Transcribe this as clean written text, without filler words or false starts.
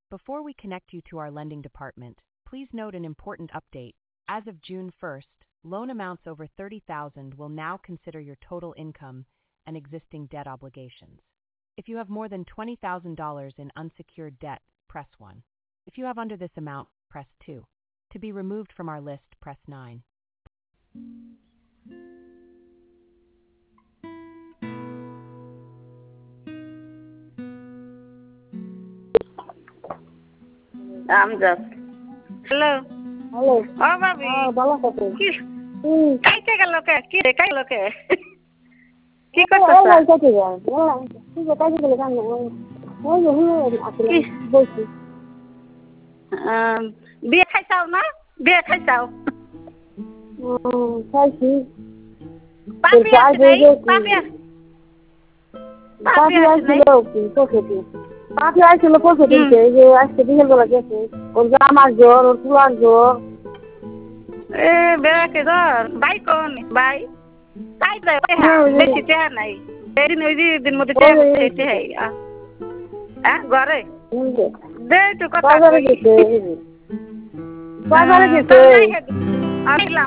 Before we connect you to our lending department, please note an important update. As of June 1st, loan amounts over $30,000 will now consider your total income and existing debt obligations. If you have more than $20,000 in unsecured debt, press 1. If you have under this amount, press 2. To be removed from our list, press 9. I'm just. Hello. Hello. Oh, baby. ভালো কত? কাইতে গেল কে? কি রে কাইলো কে? কি ওই করতেছ? কত যায়? বললাম কি যে কাজে গেলে কাম ওই যে আসলে বলছি বিয়ে খাইছাও না? বিয়ে খাইছাও? খাইছি পাপি আছে নাই? পাপি পাপি আসছিল কি কোথায় পাপি আসছিল কোথায় দিনকে এই যে আজকে বিকেল বেলা গেছে ওর জামার জ্বর ওর চুলার জ্বর এ বেড়াকে জ্বর বাই কোন বাই তাই যায় বেশি টেহা নাই এদিন ওই দিন মধ্যে টেহা হ্যাঁ ঘরে দে একটু কথা বাজারে গেছে বাজারে গেছে আসলাম